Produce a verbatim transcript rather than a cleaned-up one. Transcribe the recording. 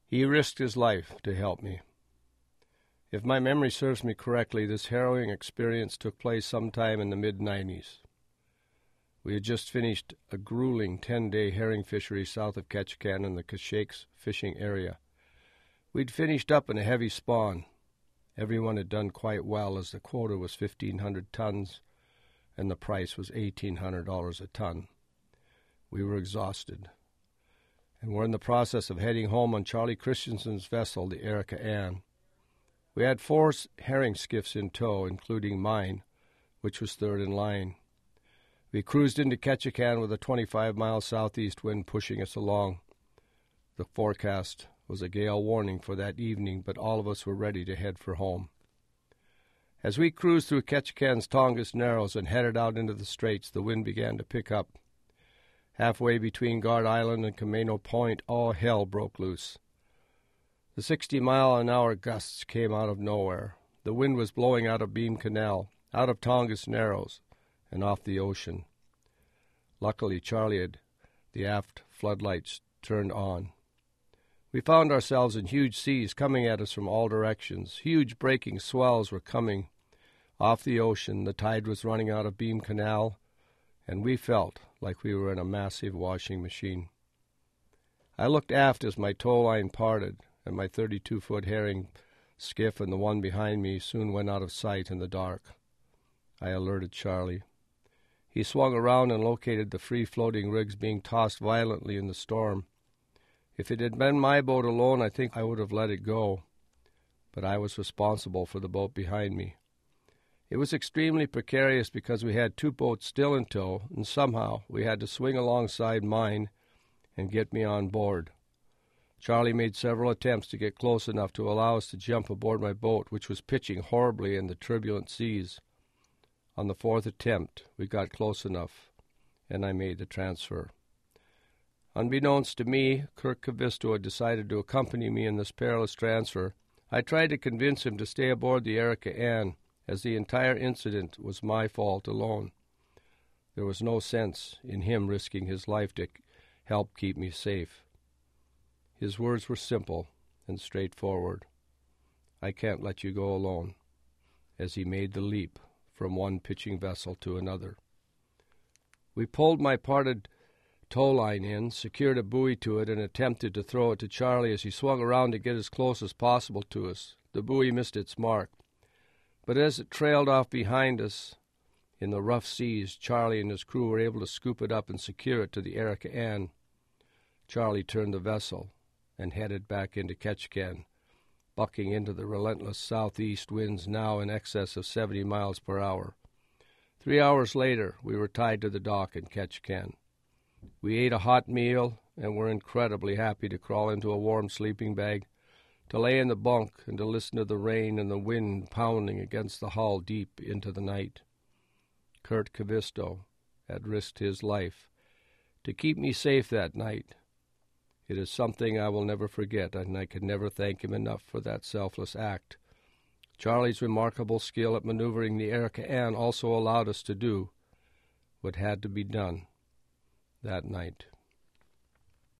He risked his life to help me. If my memory serves me correctly, this harrowing experience took place sometime in the mid nineties. We had just finished a grueling ten-day herring fishery south of Ketchikan in the Kashaiks fishing area. We'd finished up in a heavy spawn. Everyone had done quite well, as the quota was fifteen hundred tons and the price was eighteen hundred dollars a ton. We were exhausted, and were in the process of heading home on Charlie Christensen's vessel, the Erica Ann. We had four herring skiffs in tow, including mine, which was third in line. We cruised into Ketchikan with a twenty-five mile southeast wind pushing us along. The forecast was a gale warning for that evening, but all of us were ready to head for home. As we cruised through Ketchikan's Tongass Narrows and headed out into the straits, the wind began to pick up. Halfway between Guard Island and Camano Point, all hell broke loose. The sixty-mile-an-hour gusts came out of nowhere. The wind was blowing out of Beam Canal, out of Tongass Narrows, and off the ocean. Luckily, Charlie had the aft floodlights turned on. We found ourselves in huge seas coming at us from all directions. Huge breaking swells were coming off the ocean. The tide was running out of Beam Canal, and we felt like we were in a massive washing machine. I looked aft as my tow line parted, and my thirty-two foot herring skiff and the one behind me soon went out of sight in the dark. I alerted Charlie. He swung around and located the free-floating rigs being tossed violently in the storm. If it had been my boat alone, I think I would have let it go, but I was responsible for the boat behind me. It was extremely precarious because we had two boats still in tow, and somehow we had to swing alongside mine and get me on board. Charlie made several attempts to get close enough to allow us to jump aboard my boat, which was pitching horribly in the turbulent seas. On the fourth attempt, we got close enough, and I made the transfer. Unbeknownst to me, Kirk Kavisto had decided to accompany me in this perilous transfer. I tried to convince him to stay aboard the Erica Ann, as the entire incident was my fault alone. There was no sense in him risking his life to help keep me safe. His words were simple and straightforward. I can't let you go alone, as he made the leap from one pitching vessel to another. We pulled my parted tow line in, secured a buoy to it, and attempted to throw it to Charlie as he swung around to get as close as possible to us. The buoy missed its mark, but as it trailed off behind us in the rough seas, Charlie and his crew were able to scoop it up and secure it to the Erica Ann. Charlie turned the vessel and headed back into Ketchikan, bucking into the relentless southeast winds now in excess of seventy miles per hour. Three hours later, we were tied to the dock in Ketchikan. We ate a hot meal and were incredibly happy to crawl into a warm sleeping bag, to lay in the bunk and to listen to the rain and the wind pounding against the hull deep into the night. Kurt Kavisto had risked his life to keep me safe that night. It is something I will never forget, and I can never thank him enough for that selfless act. Charlie's remarkable skill at maneuvering the Erica Ann also allowed us to do what had to be done that night.